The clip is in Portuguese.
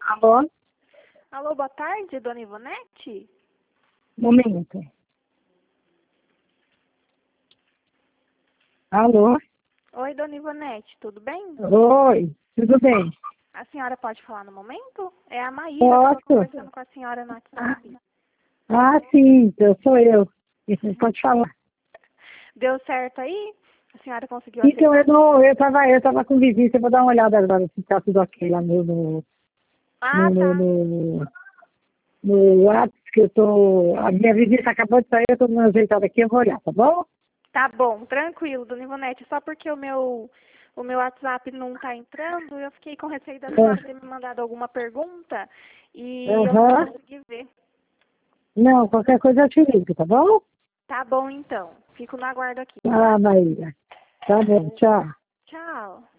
Alô? Alô, boa tarde, dona Ivonete? Momento. Alô? Oi, dona Ivonete, tudo bem? Oi, tudo bem? A senhora pode falar no momento? É a Maíra que Posso? estava conversando com a senhora no WhatsApp. Sim, sou eu. Pode falar. Deu certo aí? A senhora conseguiu Então, acessar? eu tava com visita, eu vou dar uma olhada agora se tá tudo ok lá Ah, tá. no WhatsApp, que a minha visita acabou de sair, eu tô dando uma ajeitada aqui, eu vou olhar, tá bom? Tá bom, tranquilo, dona Ivonete. Só porque o meu WhatsApp não tá entrando, eu fiquei com receio da senhora ter me mandado alguma pergunta e eu não Aham. consegui ver. Não, qualquer coisa eu te ligo, tá bom? Tá bom, então. Fico no aguardo aqui, tá? Ah, Maíra. Tá bom, tchau. Tchau.